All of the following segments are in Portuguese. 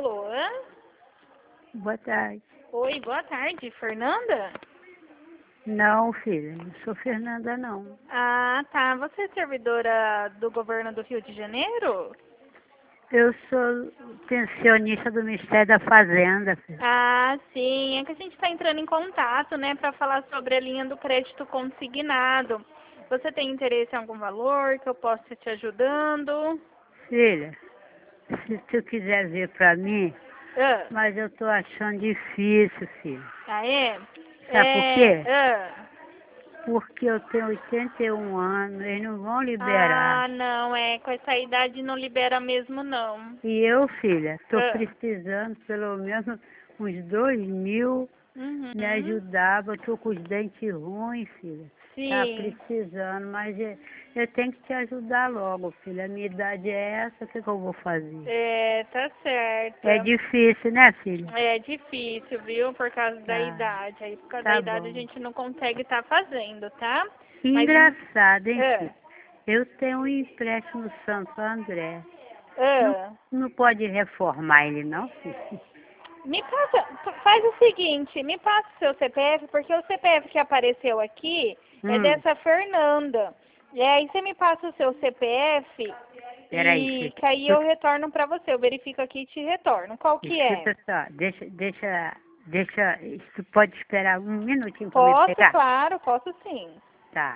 Alô? Boa tarde. Oi, boa tarde, Fernanda? Não, filha, não sou Fernanda, não. Ah, tá. Você é servidora do governo do Rio de Janeiro? Eu sou pensionista do Ministério da Fazenda, filha. Ah, sim. É que a gente está entrando em contato, né, para falar sobre a linha do crédito consignado. Você tem interesse em algum valor que eu possa te ajudando? Filha, se tu quiser vir pra mim, Ah, mas eu tô achando difícil, filha. ah é? Sabe por quê? Ah. Porque eu tenho 81 anos, eles não vão Ah, liberar. não, com essa idade não libera mesmo, não. E eu, filha, tô Ah. precisando pelo menos uns 2.000 me Uhum. ajudava, eu tô com os dentes ruins, filha. Tá Sim. precisando, mas eu tenho que te ajudar logo, filha. A minha idade é essa, o que eu vou fazer? É, tá certo. É difícil, né, filha? É difícil, viu? Por causa da Tá, idade. Aí por causa da tá idade a bom. gente não consegue estar fazendo, tá? Que Mas engraçado, hein, ah, filha? Eu tenho um empréstimo no Santo André. Não, ah, não pode reformar ele, não, filha? me passa, faz o seguinte, me passa o seu CPF, porque o CPF que apareceu aqui é Hum, dessa Fernanda. E aí você me passa o seu CPF peraí, e filha. que aí eu retorno pra você. Eu verifico aqui e te retorno. Qual que é? Escuta só, tu pode esperar um minutinho pra me Posso, pegar? claro, posso sim. Tá.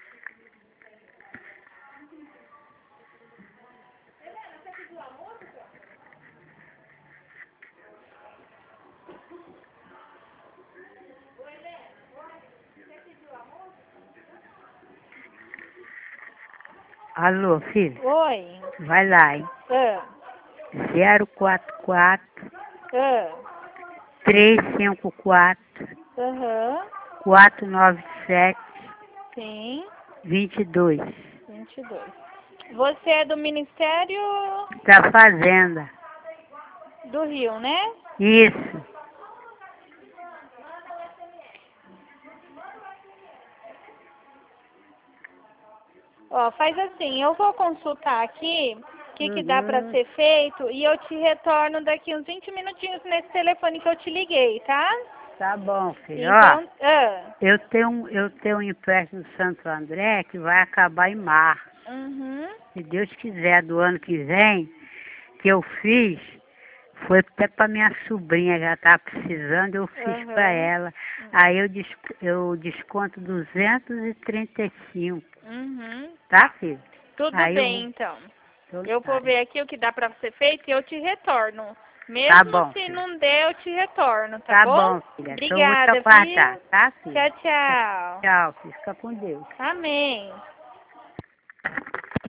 Alô, filho? Oi. Vai lá, hein? Ah, 044 ah, 354 aham, 497 sim, 22. 22. Você é do Ministério Da Fazenda. do Rio, né? Isso. Ó, faz assim, eu vou consultar aqui o que dá pra Uhum. ser feito e eu te retorno daqui uns 20 minutinhos nesse telefone que eu te liguei, tá? Tá bom, filho. Ó, Então, ah, eu tenho um empréstimo do Santo André que vai acabar em março. uhum, Se Deus quiser, do ano que vem, que eu fiz, foi até para minha sobrinha, já estava precisando, eu fiz para aham, ela. Aí eu desconto 235, uhum. tá, filho? Tudo Aí eu bem, vou. então. Então Eu tá, vou ver aqui o que dá pra ser feito e eu te retorno. tá Mesmo bom, se filho. não der, eu te retorno, tá Tá bom? bom, filha. Então eu vou te Obrigada, aguardar, viu? tá, filho? Tchau, tchau. Tchau, filho. Fica com Deus. Amém.